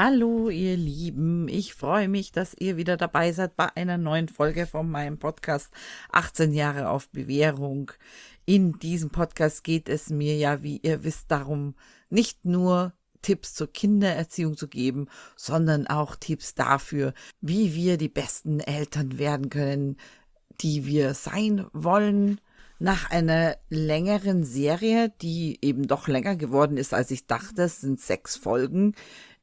Hallo, ihr Lieben. Ich freue mich, dass ihr wieder dabei seid bei einer neuen Folge von meinem Podcast 18 Jahre auf Bewährung. In diesem Podcast geht es mir ja, wie ihr wisst, darum, nicht nur Tipps zur Kindererziehung zu geben, sondern auch Tipps dafür, wie wir die besten Eltern werden können, die wir sein wollen. Nach einer längeren Serie, die eben doch länger geworden ist, als ich dachte, es sind 6 Folgen,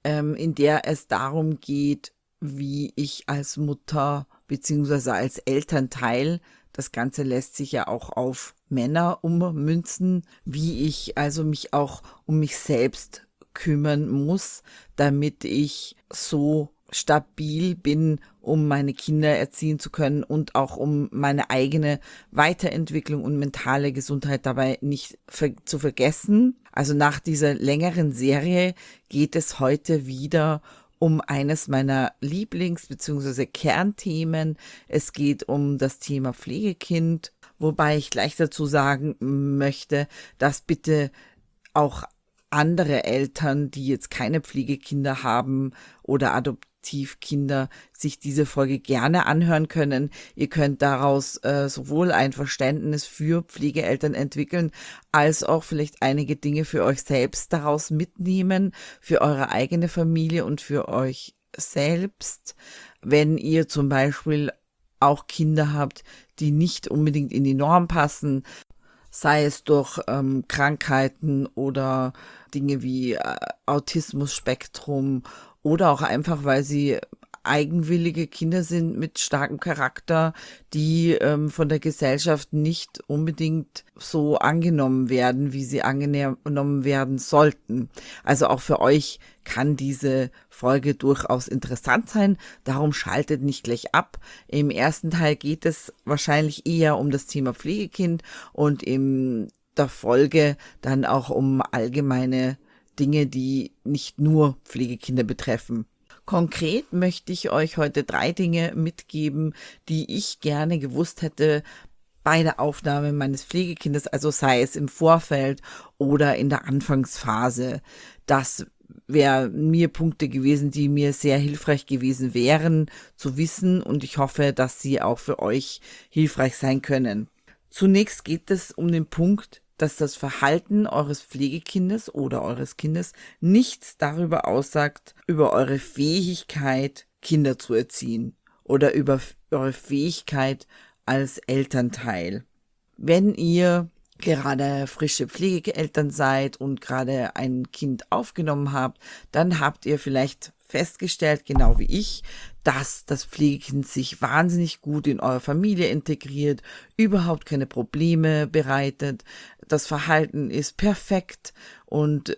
in der es darum geht, wie ich als Mutter beziehungsweise als Elternteil, das Ganze lässt sich ja auch auf Männer ummünzen, wie ich also mich auch um mich selbst kümmern muss, damit ich so stabil bin, um meine Kinder erziehen zu können und auch um meine eigene Weiterentwicklung und mentale Gesundheit dabei nicht zu vergessen. Also nach dieser längeren Serie geht es heute wieder um eines meiner Lieblings- bzw. Kernthemen. Es geht um das Thema Pflegekind, wobei ich gleich dazu sagen möchte, dass bitte auch andere Eltern, die jetzt keine Pflegekinder haben oder Adoptivkinder, sich diese Folge gerne anhören können. Ihr könnt daraus sowohl ein Verständnis für Pflegeeltern entwickeln, als auch vielleicht einige Dinge für euch selbst daraus mitnehmen, für eure eigene Familie und für euch selbst. Wenn ihr zum Beispiel auch Kinder habt, die nicht unbedingt in die Norm passen, sei es durch Krankheiten oder Dinge wie Autismus-Spektrum oder auch einfach, weil sie eigenwillige Kinder sind mit starkem Charakter, die von der Gesellschaft nicht unbedingt so angenommen werden, wie sie angenommen werden sollten. Also auch für euch kann diese Folge durchaus interessant sein. Darum schaltet nicht gleich ab. Im ersten Teil geht es wahrscheinlich eher um das Thema Pflegekind und in der Folge dann auch um allgemeine Dinge, die nicht nur Pflegekinder betreffen. Konkret möchte ich euch heute 3 Dinge mitgeben, die ich gerne gewusst hätte bei der Aufnahme meines Pflegekindes, also sei es im Vorfeld oder in der Anfangsphase. Das wären mir Punkte gewesen, die mir sehr hilfreich gewesen wären zu wissen, und ich hoffe, dass sie auch für euch hilfreich sein können. Zunächst geht es um den Punkt, dass das Verhalten eures Pflegekindes oder eures Kindes nichts darüber aussagt, über eure Fähigkeit, Kinder zu erziehen oder über eure Fähigkeit als Elternteil. Wenn ihr gerade frische Pflegeeltern seid und gerade ein Kind aufgenommen habt, dann habt ihr vielleicht festgestellt, genau wie ich, dass das Pflegekind sich wahnsinnig gut in eure Familie integriert, überhaupt keine Probleme bereitet, das Verhalten ist perfekt und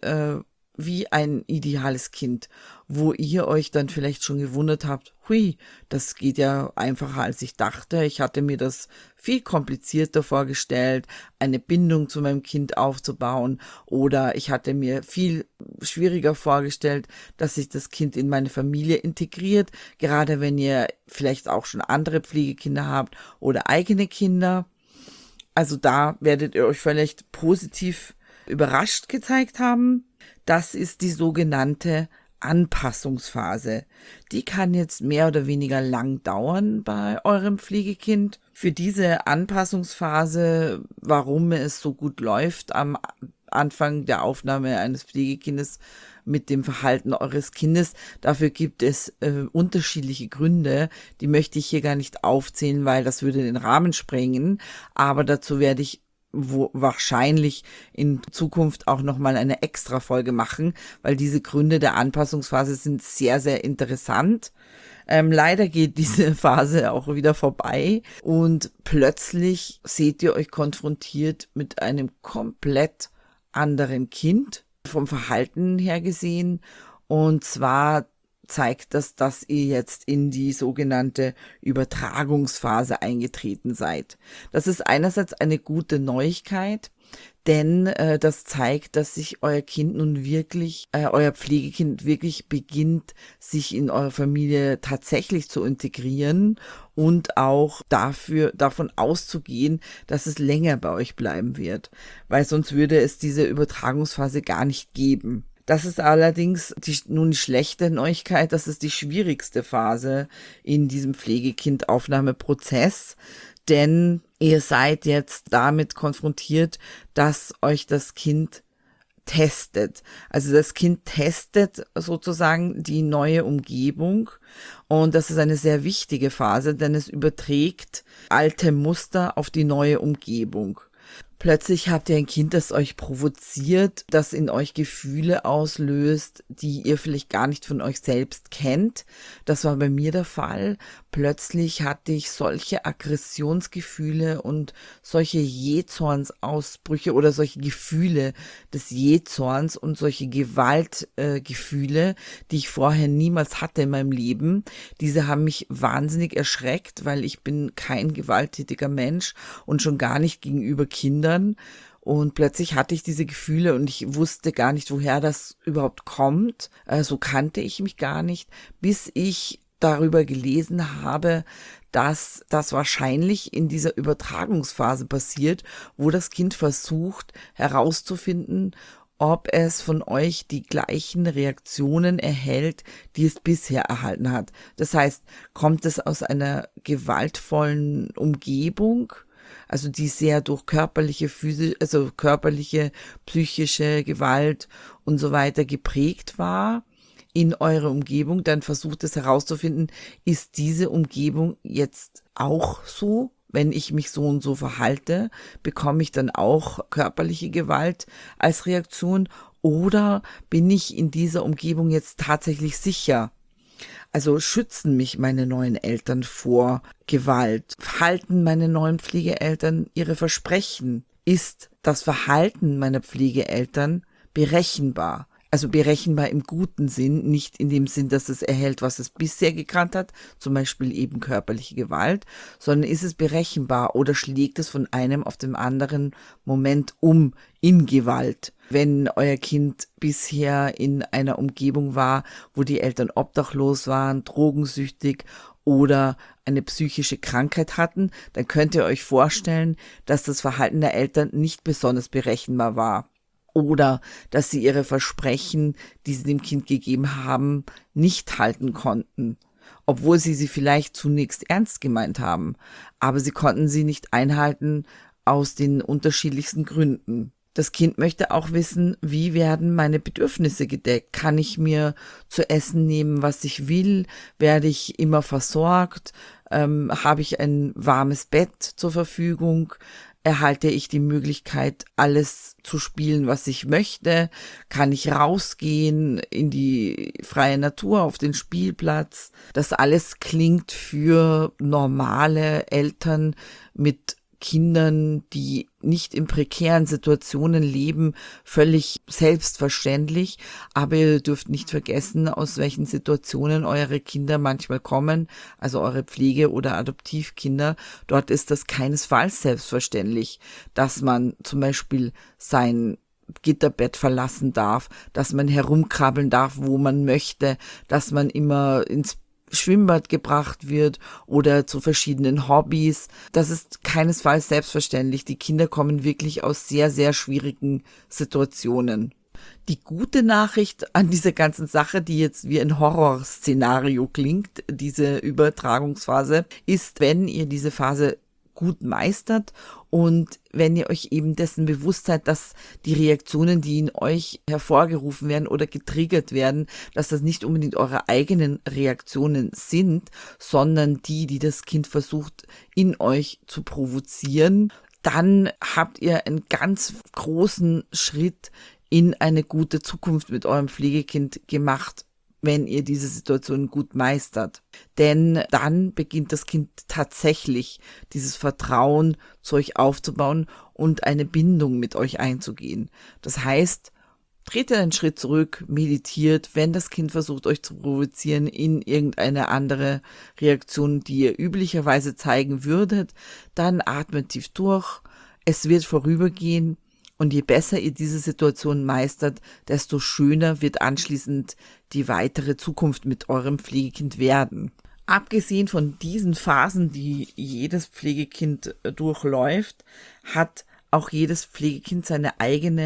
wie ein ideales Kind, wo ihr euch dann vielleicht schon gewundert habt, hui, das geht ja einfacher als ich dachte. Ich hatte mir das viel komplizierter vorgestellt, eine Bindung zu meinem Kind aufzubauen, oder ich hatte mir viel schwieriger vorgestellt, dass sich das Kind in meine Familie integriert, gerade wenn ihr vielleicht auch schon andere Pflegekinder habt oder eigene Kinder. Also da werdet ihr euch vielleicht positiv überrascht gezeigt haben. Das ist die sogenannte Anpassungsphase. Die kann jetzt mehr oder weniger lang dauern bei eurem Pflegekind. Für diese Anpassungsphase, warum es so gut läuft am Anfang der Aufnahme eines Pflegekindes mit dem Verhalten eures Kindes, dafür gibt es unterschiedliche Gründe. Die möchte ich hier gar nicht aufzählen, weil das würde den Rahmen sprengen. Aber dazu werde ich wahrscheinlich in Zukunft auch nochmal eine extra Folge machen, weil diese Gründe der Anpassungsphase sind sehr, sehr interessant. Leider geht diese Phase auch wieder vorbei und plötzlich seht ihr euch konfrontiert mit einem komplett anderen Kind, vom Verhalten her gesehen, und zwar zeigt das, dass ihr jetzt in die sogenannte Übertragungsphase eingetreten seid. Das ist einerseits eine gute Neuigkeit, denn das zeigt, dass sich euer Kind nun wirklich, euer Pflegekind wirklich beginnt, sich in eure Familie tatsächlich zu integrieren und auch davon auszugehen, dass es länger bei euch bleiben wird, weil sonst würde es diese Übertragungsphase gar nicht geben. Das ist allerdings nun die schlechte Neuigkeit, das ist die schwierigste Phase in diesem Pflegekindaufnahmeprozess, denn ihr seid jetzt damit konfrontiert, dass euch das Kind testet. Also das Kind testet sozusagen die neue Umgebung und das ist eine sehr wichtige Phase, denn es überträgt alte Muster auf die neue Umgebung. Plötzlich habt ihr ein Kind, das euch provoziert, das in euch Gefühle auslöst, die ihr vielleicht gar nicht von euch selbst kennt. Das war bei mir der Fall. Plötzlich hatte ich solche Aggressionsgefühle und solche Jähzornsausbrüche oder solche Gefühle des Jähzorns und solche Gewaltgefühle, die ich vorher niemals hatte in meinem Leben. Diese haben mich wahnsinnig erschreckt, weil ich bin kein gewalttätiger Mensch und schon gar nicht gegenüber Kindern. Und plötzlich hatte ich diese Gefühle und ich wusste gar nicht, woher das überhaupt kommt. So kannte ich mich gar nicht, bis ich darüber gelesen habe, dass das wahrscheinlich in dieser Übertragungsphase passiert, wo das Kind versucht herauszufinden, ob es von euch die gleichen Reaktionen erhält, die es bisher erhalten hat. Das heißt, kommt es aus einer gewaltvollen Umgebung, also die sehr durch körperliche, psychische Gewalt und so weiter geprägt war in eurer Umgebung, dann versucht es herauszufinden, ist diese Umgebung jetzt auch so? Wenn ich mich so und so verhalte, bekomme ich dann auch körperliche Gewalt als Reaktion oder bin ich in dieser Umgebung jetzt tatsächlich sicher? Also schützen mich meine neuen Eltern vor Gewalt? Halten meine neuen Pflegeeltern ihre Versprechen? Ist das Verhalten meiner Pflegeeltern berechenbar? Also berechenbar im guten Sinn, nicht in dem Sinn, dass es erhält, was es bisher gekannt hat, zum Beispiel eben körperliche Gewalt, sondern ist es berechenbar oder schlägt es von einem auf den anderen Moment um in Gewalt? Wenn euer Kind bisher in einer Umgebung war, wo die Eltern obdachlos waren, drogensüchtig oder eine psychische Krankheit hatten, dann könnt ihr euch vorstellen, dass das Verhalten der Eltern nicht besonders berechenbar war. Oder dass sie ihre Versprechen, die sie dem Kind gegeben haben, nicht halten konnten, obwohl sie vielleicht zunächst ernst gemeint haben. Aber sie konnten sie nicht einhalten aus den unterschiedlichsten Gründen. Das Kind möchte auch wissen, wie werden meine Bedürfnisse gedeckt? Kann ich mir zu essen nehmen, was ich will? Werde ich immer versorgt? Habe ich ein warmes Bett zur Verfügung? Erhalte ich die Möglichkeit, alles zu spielen, was ich möchte? Kann ich rausgehen in die freie Natur, auf den Spielplatz? Das alles klingt für normale Eltern mit Kindern, die nicht in prekären Situationen leben, völlig selbstverständlich. Aber ihr dürft nicht vergessen, aus welchen Situationen eure Kinder manchmal kommen, also eure Pflege- oder Adoptivkinder. Dort ist das keinesfalls selbstverständlich, dass man zum Beispiel sein Gitterbett verlassen darf, dass man herumkrabbeln darf, wo man möchte, dass man immer ins Schwimmbad gebracht wird oder zu verschiedenen Hobbys. Das ist keinesfalls selbstverständlich. Die Kinder kommen wirklich aus sehr, sehr schwierigen Situationen. Die gute Nachricht an dieser ganzen Sache, die jetzt wie ein Horrorszenario klingt, diese Übertragungsphase, ist, wenn ihr diese Phase gut meistert und wenn ihr euch eben dessen bewusst seid, dass die Reaktionen, die in euch hervorgerufen werden oder getriggert werden, dass das nicht unbedingt eure eigenen Reaktionen sind, sondern die das Kind versucht in euch zu provozieren, dann habt ihr einen ganz großen Schritt in eine gute Zukunft mit eurem Pflegekind gemacht, wenn ihr diese Situation gut meistert. Denn dann beginnt das Kind tatsächlich dieses Vertrauen zu euch aufzubauen und eine Bindung mit euch einzugehen. Das heißt, tretet einen Schritt zurück, meditiert, wenn das Kind versucht, euch zu provozieren in irgendeine andere Reaktion, die ihr üblicherweise zeigen würdet, dann atmet tief durch, es wird vorübergehen. Und je besser ihr diese Situation meistert, desto schöner wird anschließend die weitere Zukunft mit eurem Pflegekind werden. Abgesehen von diesen Phasen, die jedes Pflegekind durchläuft, hat auch jedes Pflegekind seine eigene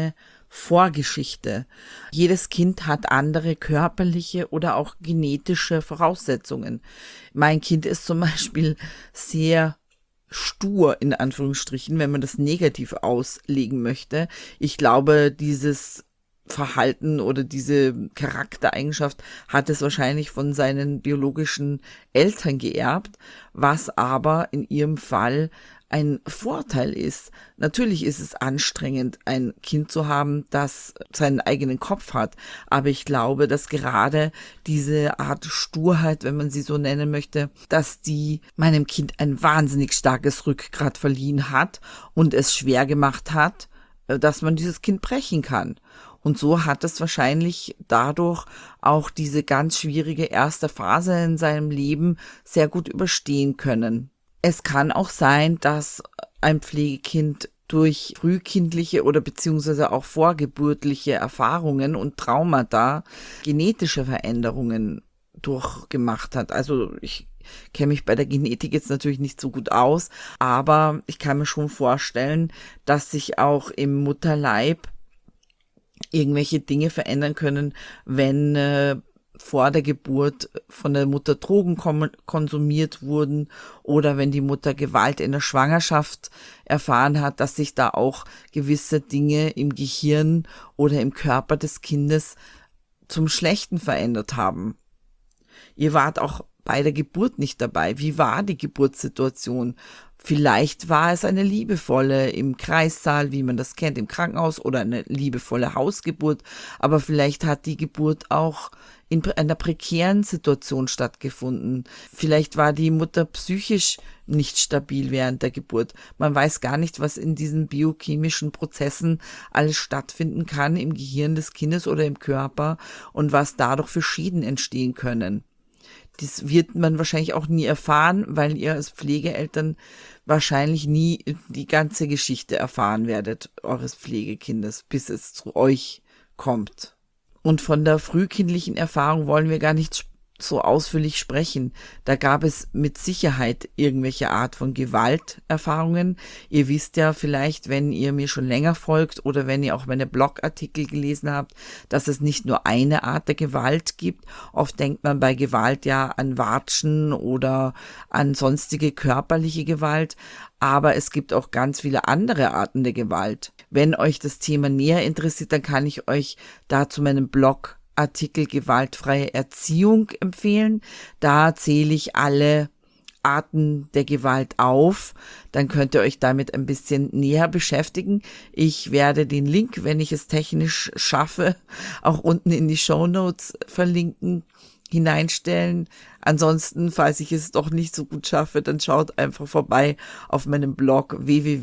Vorgeschichte. Jedes Kind hat andere körperliche oder auch genetische Voraussetzungen. Mein Kind ist zum Beispiel sehr stur, in Anführungsstrichen, wenn man das negativ auslegen möchte. Ich glaube, dieses Verhalten oder diese Charaktereigenschaft hat es wahrscheinlich von seinen biologischen Eltern geerbt, was aber in ihrem Fall ein Vorteil ist. Natürlich ist es anstrengend, ein Kind zu haben, das seinen eigenen Kopf hat, aber ich glaube, dass gerade diese Art Sturheit, wenn man sie so nennen möchte, dass die meinem Kind ein wahnsinnig starkes Rückgrat verliehen hat und es schwer gemacht hat, dass man dieses Kind brechen kann. Und so hat es wahrscheinlich dadurch auch diese ganz schwierige erste Phase in seinem Leben sehr gut überstehen können. Es kann auch sein, dass ein Pflegekind durch frühkindliche oder beziehungsweise auch vorgeburtliche Erfahrungen und Traumata genetische Veränderungen durchgemacht hat. Also ich kenne mich bei der Genetik jetzt natürlich nicht so gut aus, aber ich kann mir schon vorstellen, dass sich auch im Mutterleib irgendwelche Dinge verändern können, wenn vor der Geburt von der Mutter Drogen konsumiert wurden oder wenn die Mutter Gewalt in der Schwangerschaft erfahren hat, dass sich da auch gewisse Dinge im Gehirn oder im Körper des Kindes zum Schlechten verändert haben. Ihr wart auch bei der Geburt nicht dabei. Wie war die Geburtssituation? Vielleicht war es eine liebevolle im Kreissaal, wie man das kennt, im Krankenhaus oder eine liebevolle Hausgeburt, aber vielleicht hat die Geburt auch in einer prekären Situation stattgefunden. Vielleicht war die Mutter psychisch nicht stabil während der Geburt. Man weiß gar nicht, was in diesen biochemischen Prozessen alles stattfinden kann im Gehirn des Kindes oder im Körper und was dadurch für Schäden entstehen können. Das wird man wahrscheinlich auch nie erfahren, weil ihr als Pflegeeltern wahrscheinlich nie die ganze Geschichte erfahren werdet eures Pflegekindes, bis es zu euch kommt. Und von der frühkindlichen Erfahrung wollen wir gar nicht so ausführlich sprechen. Da gab es mit Sicherheit irgendwelche Art von Gewalterfahrungen. Ihr wisst ja vielleicht, wenn ihr mir schon länger folgt oder wenn ihr auch meine Blogartikel gelesen habt, dass es nicht nur eine Art der Gewalt gibt. Oft denkt man bei Gewalt ja an Watschen oder an sonstige körperliche Gewalt, aber es gibt auch ganz viele andere Arten der Gewalt. Wenn euch das Thema näher interessiert, dann kann ich euch dazu meinen Blogartikel Gewaltfreie Erziehung empfehlen. Da zähle ich alle Arten der Gewalt auf. Dann könnt ihr euch damit ein bisschen näher beschäftigen. Ich werde den Link, wenn ich es technisch schaffe, auch unten in die Shownotes verlinken, hineinstellen. Ansonsten, falls ich es doch nicht so gut schaffe, dann schaut einfach vorbei auf meinem Blog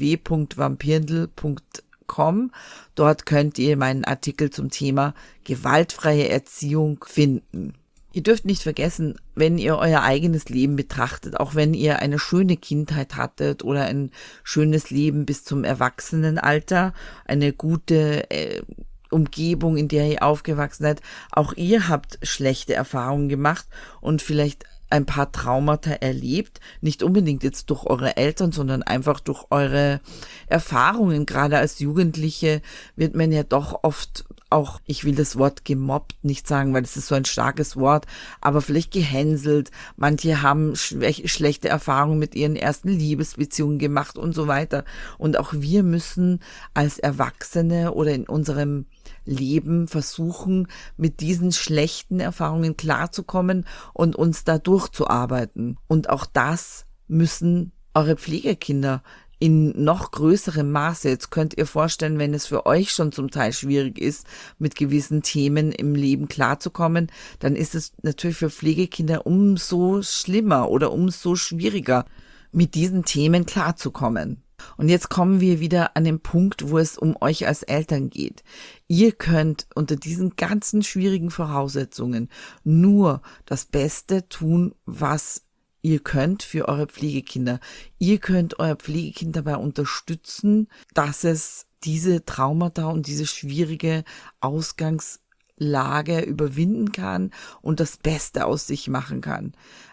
www.vampirndl.com. Dort könnt ihr meinen Artikel zum Thema gewaltfreie Erziehung finden. Ihr dürft nicht vergessen, wenn ihr euer eigenes Leben betrachtet, auch wenn ihr eine schöne Kindheit hattet oder ein schönes Leben bis zum Erwachsenenalter, eine gute Umgebung, in der ihr aufgewachsen seid, auch ihr habt schlechte Erfahrungen gemacht und vielleicht ein paar Traumata erlebt, nicht unbedingt jetzt durch eure Eltern, sondern einfach durch eure Erfahrungen. Gerade als Jugendliche wird man ja doch oft auch, ich will das Wort gemobbt nicht sagen, weil es ist so ein starkes Wort, aber vielleicht gehänselt. Manche haben schlechte Erfahrungen mit ihren ersten Liebesbeziehungen gemacht und so weiter. Und auch wir müssen als Erwachsene oder in unserem Leben versuchen, mit diesen schlechten Erfahrungen klarzukommen und uns da durchzuarbeiten. Und auch das müssen eure Pflegekinder in noch größerem Maße. Jetzt könnt ihr vorstellen, wenn es für euch schon zum Teil schwierig ist, mit gewissen Themen im Leben klarzukommen, dann ist es natürlich für Pflegekinder umso schlimmer oder umso schwieriger, mit diesen Themen klarzukommen. Und jetzt kommen wir wieder an den Punkt, wo es um euch als Eltern geht. Ihr könnt unter diesen ganzen schwierigen Voraussetzungen nur das Beste tun, was ihr könnt für eure Pflegekinder. Ihr könnt euer Pflegekind dabei unterstützen, dass es diese Traumata und diese schwierige Ausgangslage überwinden kann und das Beste aus sich machen kann.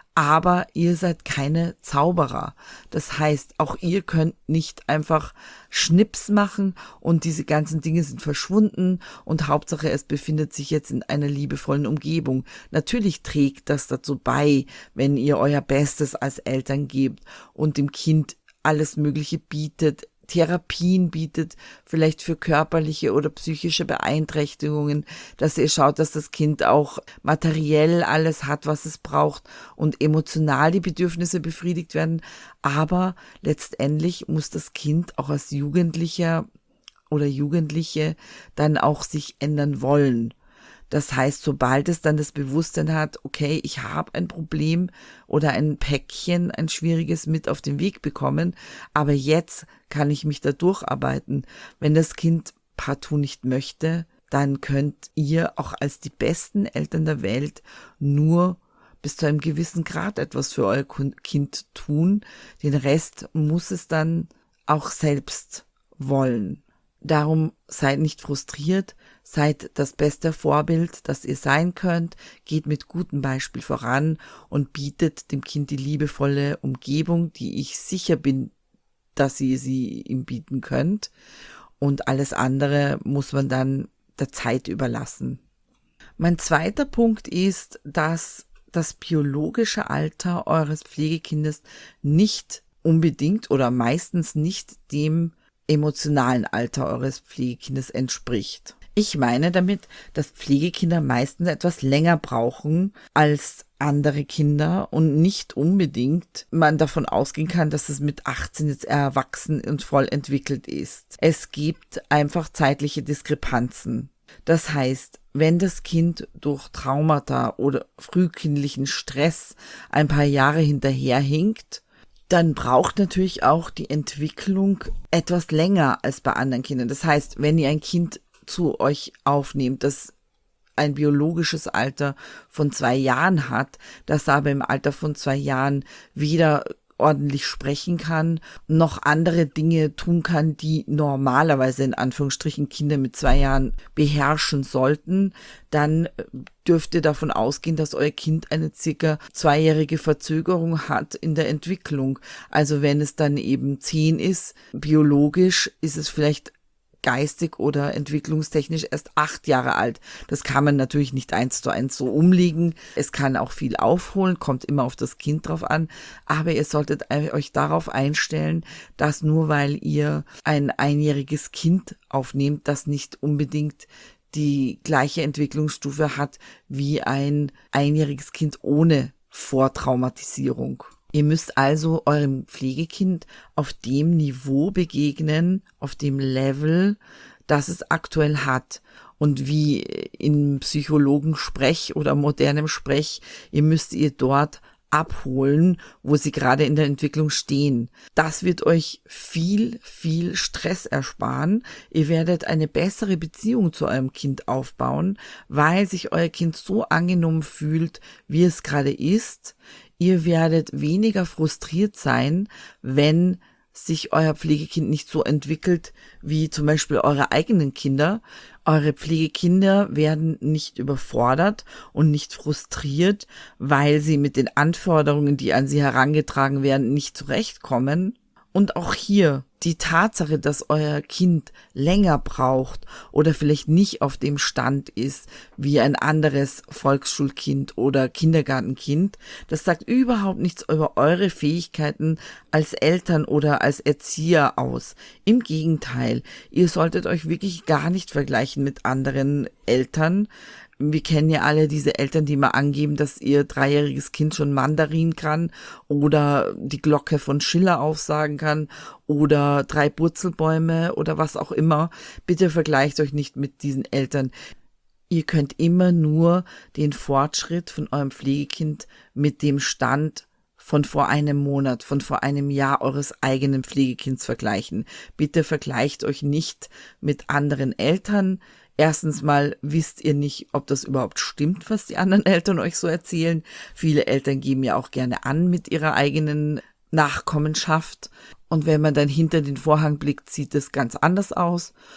Aber ihr seid keine Zauberer. Das heißt, auch ihr könnt nicht einfach Schnips machen und diese ganzen Dinge sind verschwunden und Hauptsache es befindet sich jetzt in einer liebevollen Umgebung. Natürlich trägt das dazu bei, wenn ihr euer Bestes als Eltern gebt und dem Kind alles Mögliche bietet, Therapien bietet, vielleicht für körperliche oder psychische Beeinträchtigungen, dass ihr schaut, dass das Kind auch materiell alles hat, was es braucht und emotional die Bedürfnisse befriedigt werden. Aber letztendlich muss das Kind auch als Jugendlicher oder Jugendliche dann auch sich ändern wollen. Das heißt, sobald es dann das Bewusstsein hat, okay, ich habe ein Problem oder ein Päckchen, ein schwieriges mit auf den Weg bekommen, aber jetzt kann ich mich da durcharbeiten. Wenn das Kind partout nicht möchte, dann könnt ihr auch als die besten Eltern der Welt nur bis zu einem gewissen Grad etwas für euer Kind tun. Den Rest muss es dann auch selbst wollen. Darum seid nicht frustriert, seid das beste Vorbild, das ihr sein könnt, geht mit gutem Beispiel voran und bietet dem Kind die liebevolle Umgebung, die ich sicher bin, dass ihr sie ihm bieten könnt. Und alles andere muss man dann der Zeit überlassen. Mein zweiter Punkt ist, dass das biologische Alter eures Pflegekindes nicht unbedingt oder meistens nicht dem emotionalen Alter eures Pflegekindes entspricht. Ich meine damit, dass Pflegekinder meistens etwas länger brauchen als andere Kinder und nicht unbedingt man davon ausgehen kann, dass es mit 18 jetzt erwachsen und voll entwickelt ist. Es gibt einfach zeitliche Diskrepanzen. Das heißt, wenn das Kind durch Traumata oder frühkindlichen Stress ein paar Jahre hinterherhinkt, dann braucht natürlich auch die Entwicklung etwas länger als bei anderen Kindern. Das heißt, wenn ihr ein Kind zu euch aufnehmt, das ein biologisches Alter von 2 Jahren hat, das aber im Alter von 2 Jahren weder ordentlich sprechen kann, noch andere Dinge tun kann, die normalerweise in Anführungsstrichen Kinder mit 2 Jahren beherrschen sollten, dann dürft ihr davon ausgehen, dass euer Kind eine circa 2-jährige Verzögerung hat in der Entwicklung. Also wenn es dann eben 10 ist, biologisch ist es vielleicht geistig oder entwicklungstechnisch erst 8 Jahre alt. Das kann man natürlich nicht 1:1 so umlegen. Es kann auch viel aufholen, kommt immer auf das Kind drauf an. Aber ihr solltet euch darauf einstellen, dass nur weil ihr ein 1-jähriges Kind aufnehmt, das nicht unbedingt die gleiche Entwicklungsstufe hat wie ein 1-jähriges Kind ohne Vortraumatisierung. Ihr müsst also eurem Pflegekind auf dem Niveau begegnen, auf dem Level, das es aktuell hat. Und wie in Psychologensprech oder modernem Sprech, ihr müsst ihr dort abholen, wo sie gerade in der Entwicklung stehen. Das wird euch viel, viel Stress ersparen. Ihr werdet eine bessere Beziehung zu eurem Kind aufbauen, weil sich euer Kind so angenommen fühlt, wie es gerade ist. Ihr werdet weniger frustriert sein, wenn sich euer Pflegekind nicht so entwickelt wie zum Beispiel eure eigenen Kinder. Eure Pflegekinder werden nicht überfordert und nicht frustriert, weil sie mit den Anforderungen, die an sie herangetragen werden, nicht zurechtkommen. Und auch hier die Tatsache, dass euer Kind länger braucht oder vielleicht nicht auf dem Stand ist wie ein anderes Volksschulkind oder Kindergartenkind, das sagt überhaupt nichts über eure Fähigkeiten als Eltern oder als Erzieher aus. Im Gegenteil, ihr solltet euch wirklich gar nicht vergleichen mit anderen Eltern. Wir kennen ja alle diese Eltern, die mal angeben, dass ihr 3-jähriges Kind schon Mandarin kann oder die Glocke von Schiller aufsagen kann oder 3 Purzelbäume oder was auch immer. Bitte vergleicht euch nicht mit diesen Eltern. Ihr könnt immer nur den Fortschritt von eurem Pflegekind mit dem Stand von vor einem Monat, von vor einem Jahr eures eigenen Pflegekinds vergleichen. Bitte vergleicht euch nicht mit anderen Eltern. Erstens mal wisst ihr nicht, ob das überhaupt stimmt, was die anderen Eltern euch so erzählen. Viele Eltern geben ja auch gerne an mit ihrer eigenen Nachkommenschaft. Und wenn man dann hinter den Vorhang blickt, sieht es ganz anders aus.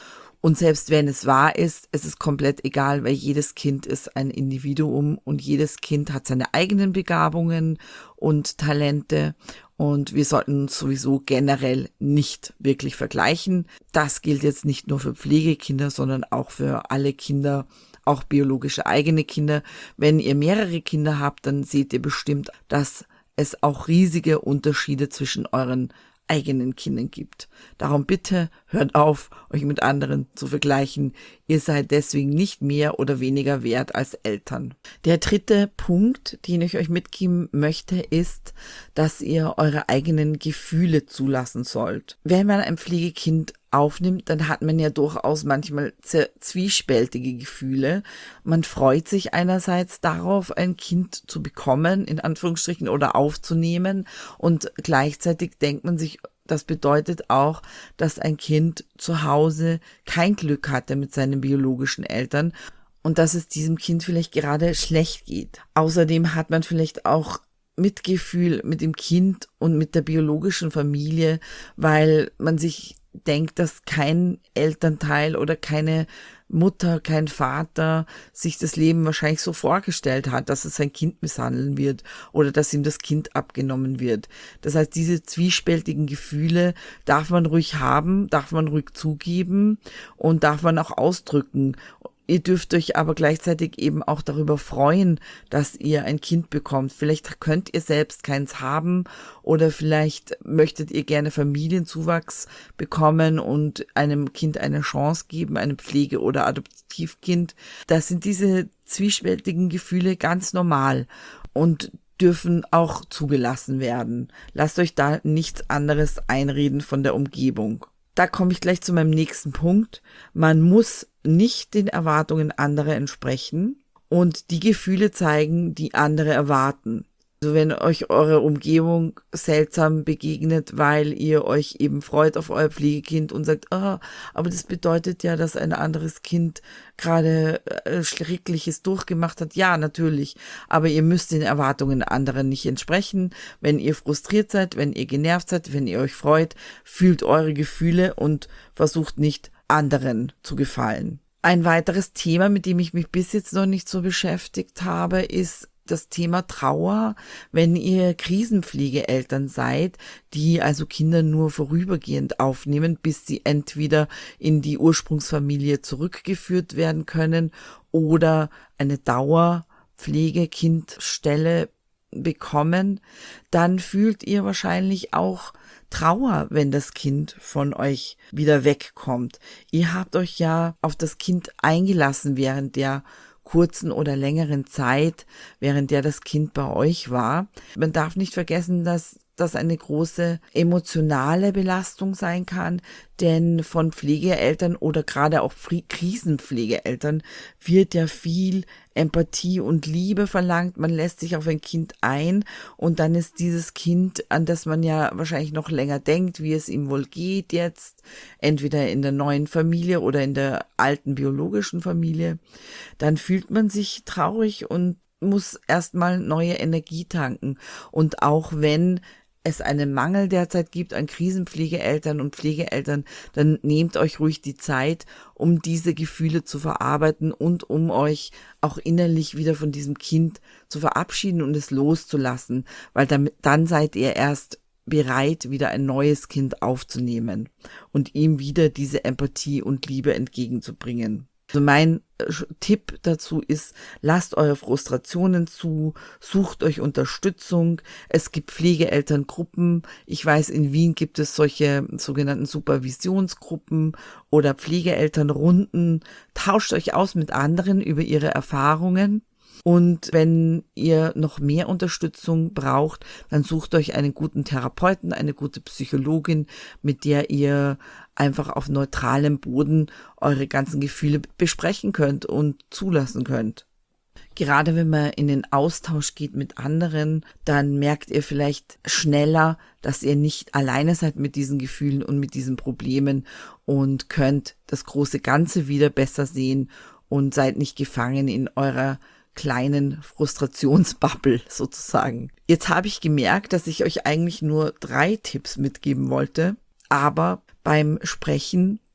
Und selbst wenn es wahr ist, es ist komplett egal, weil jedes Kind ist ein Individuum und jedes Kind hat seine eigenen Begabungen und Talente und wir sollten uns sowieso generell nicht wirklich vergleichen. Das gilt jetzt nicht nur für Pflegekinder, sondern auch für alle Kinder, auch biologische eigene Kinder. Wenn ihr mehrere Kinder habt, dann seht ihr bestimmt, dass es auch riesige Unterschiede zwischen euren eigenen Kindern gibt. Darum bitte hört auf, euch mit anderen zu vergleichen. Ihr seid deswegen nicht mehr oder weniger wert als Eltern. Der dritte Punkt, den ich euch mitgeben möchte, ist, dass ihr eure eigenen Gefühle zulassen sollt. Wenn man ein Pflegekind aufnimmt, dann hat man ja durchaus manchmal zwiespältige Gefühle. Man freut sich einerseits darauf, ein Kind zu bekommen, in Anführungsstrichen, oder aufzunehmen, und gleichzeitig denkt man sich, das bedeutet auch, dass ein Kind zu Hause kein Glück hatte mit seinen biologischen Eltern und dass es diesem Kind vielleicht gerade schlecht geht. Außerdem hat man vielleicht auch Mitgefühl mit dem Kind und mit der biologischen Familie, weil man sich denkt, dass kein Elternteil oder keine Mutter, kein Vater sich das Leben wahrscheinlich so vorgestellt hat, dass es sein Kind misshandeln wird oder dass ihm das Kind abgenommen wird. Das heißt, diese zwiespältigen Gefühle darf man ruhig haben, darf man ruhig zugeben und darf man auch ausdrücken. Ihr dürft euch aber gleichzeitig eben auch darüber freuen, dass ihr ein Kind bekommt. Vielleicht könnt ihr selbst keins haben oder vielleicht möchtet ihr gerne Familienzuwachs bekommen und einem Kind eine Chance geben, einem Pflege- oder Adoptivkind. Das sind diese zwiespältigen Gefühle ganz normal und dürfen auch zugelassen werden. Lasst euch da nichts anderes einreden von der Umgebung. Da komme ich gleich zu meinem nächsten Punkt. Man muss nicht den Erwartungen anderer entsprechen und die Gefühle zeigen, die andere erwarten. Also wenn euch eure Umgebung seltsam begegnet, weil ihr euch eben freut auf euer Pflegekind und sagt, aber das bedeutet ja, dass ein anderes Kind gerade Schreckliches durchgemacht hat. Ja, natürlich, aber ihr müsst den Erwartungen anderer nicht entsprechen. Wenn ihr frustriert seid, wenn ihr genervt seid, wenn ihr euch freut, fühlt eure Gefühle und versucht nicht, anderen zu gefallen. Ein weiteres Thema, mit dem ich mich bis jetzt noch nicht so beschäftigt habe, ist das Thema Trauer, wenn ihr Krisenpflegeeltern seid, die also Kinder nur vorübergehend aufnehmen, bis sie entweder in die Ursprungsfamilie zurückgeführt werden können oder eine Dauerpflegekindstelle bekommen, dann fühlt ihr wahrscheinlich auch Trauer, wenn das Kind von euch wieder wegkommt. Ihr habt euch ja auf das Kind eingelassen während der kurzen oder längeren Zeit, während der das Kind bei euch war. Man darf nicht vergessen, dass das eine große emotionale Belastung sein kann, denn von Pflegeeltern oder gerade auch Krisenpflegeeltern wird ja viel Empathie und Liebe verlangt. Man lässt sich auf ein Kind ein und dann ist dieses Kind, an das man ja wahrscheinlich noch länger denkt, wie es ihm wohl geht jetzt, entweder in der neuen Familie oder in der alten biologischen Familie, dann fühlt man sich traurig und muss erstmal neue Energie tanken. Und auch wenn es einen Mangel derzeit gibt an Krisenpflegeeltern und Pflegeeltern, dann nehmt euch ruhig die Zeit, um diese Gefühle zu verarbeiten und um euch auch innerlich wieder von diesem Kind zu verabschieden und es loszulassen, weil dann seid ihr erst bereit, wieder ein neues Kind aufzunehmen und ihm wieder diese Empathie und Liebe entgegenzubringen. Also mein Tipp dazu ist, lasst eure Frustrationen zu, sucht euch Unterstützung. Es gibt Pflegeelterngruppen. Ich weiß, in Wien gibt es solche sogenannten Supervisionsgruppen oder Pflegeelternrunden. Tauscht euch aus mit anderen über ihre Erfahrungen. Und wenn ihr noch mehr Unterstützung braucht, dann sucht euch einen guten Therapeuten, eine gute Psychologin, mit der ihr einfach auf neutralem Boden eure ganzen Gefühle besprechen könnt und zulassen könnt. Gerade wenn man in den Austausch geht mit anderen, dann merkt ihr vielleicht schneller, dass ihr nicht alleine seid mit diesen Gefühlen und mit diesen Problemen und könnt das große Ganze wieder besser sehen und seid nicht gefangen in eurer kleinen Frustrationsbubble sozusagen. Jetzt habe ich gemerkt, dass ich euch eigentlich nur 3 Tipps mitgeben wollte, aber beim Sprechen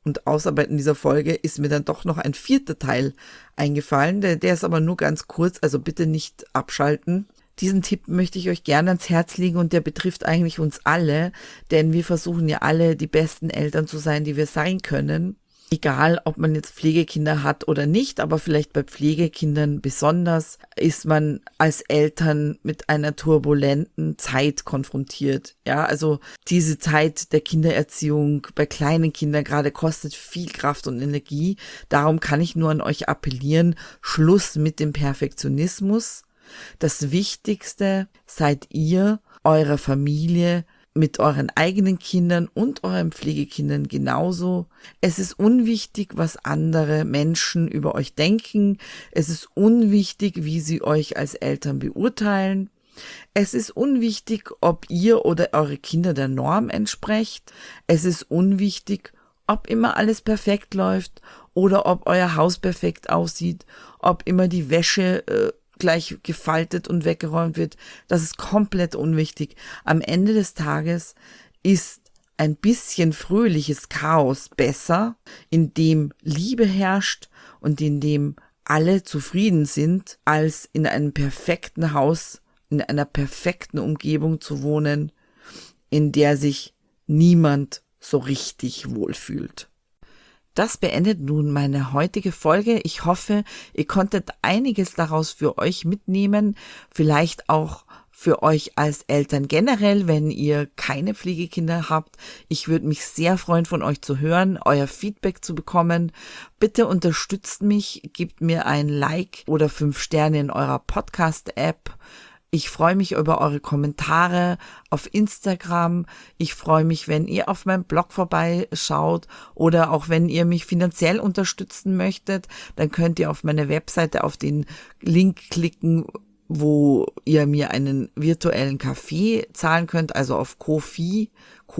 und Ausarbeiten dieser Folge ist mir dann doch noch ein 4. Teil eingefallen. Der ist aber nur ganz kurz, also bitte nicht abschalten. Diesen Tipp möchte ich euch gerne ans Herz legen und der betrifft eigentlich uns alle, denn wir versuchen ja alle, die besten Eltern zu sein, die wir sein können. Egal, ob man jetzt Pflegekinder hat oder nicht, aber vielleicht bei Pflegekindern besonders ist man als Eltern mit einer turbulenten Zeit konfrontiert. Ja, also diese Zeit der Kindererziehung bei kleinen Kindern gerade kostet viel Kraft und Energie. Darum kann ich nur an euch appellieren, Schluss mit dem Perfektionismus. Das Wichtigste seid ihr, eure Familie, mit euren eigenen Kindern und euren Pflegekindern genauso. Es ist unwichtig, was andere Menschen über euch denken. Es ist unwichtig, wie sie euch als Eltern beurteilen. Es ist unwichtig, ob ihr oder eure Kinder der Norm entsprecht. Es ist unwichtig, ob immer alles perfekt läuft oder ob euer Haus perfekt aussieht, ob immer die Wäsche gleich gefaltet und weggeräumt wird. Das ist komplett unwichtig. Am Ende des Tages ist ein bisschen fröhliches Chaos besser, in dem Liebe herrscht und in dem alle zufrieden sind, als in einem perfekten Haus, in einer perfekten Umgebung zu wohnen, in der sich niemand so richtig wohlfühlt. Das beendet nun meine heutige Folge. Ich hoffe, ihr konntet einiges daraus für euch mitnehmen, vielleicht auch für euch als Eltern generell, wenn ihr keine Pflegekinder habt. Ich würde mich sehr freuen, von euch zu hören, euer Feedback zu bekommen. Bitte unterstützt mich, gebt mir ein Like oder 5 Sterne in eurer Podcast-App. Ich freue mich über eure Kommentare auf Instagram. Ich freue mich, wenn ihr auf meinem Blog vorbeischaut oder auch wenn ihr mich finanziell unterstützen möchtet, dann könnt ihr auf meine Webseite auf den Link klicken, wo ihr mir einen virtuellen Kaffee zahlen könnt, also auf Ko-Fi.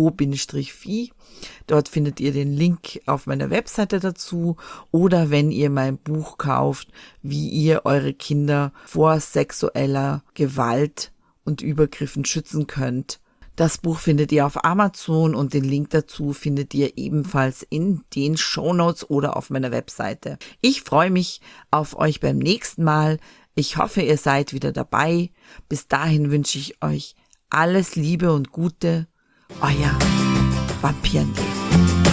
Dort findet ihr den Link auf meiner Webseite dazu oder wenn ihr mein Buch kauft, wie ihr eure Kinder vor sexueller Gewalt und Übergriffen schützen könnt. Das Buch findet ihr auf Amazon und den Link dazu findet ihr ebenfalls in den Shownotes oder auf meiner Webseite. Ich freue mich auf euch beim nächsten Mal. Ich hoffe, ihr seid wieder dabei. Bis dahin wünsche ich euch alles Liebe und Gute. Euer Vampirnähe.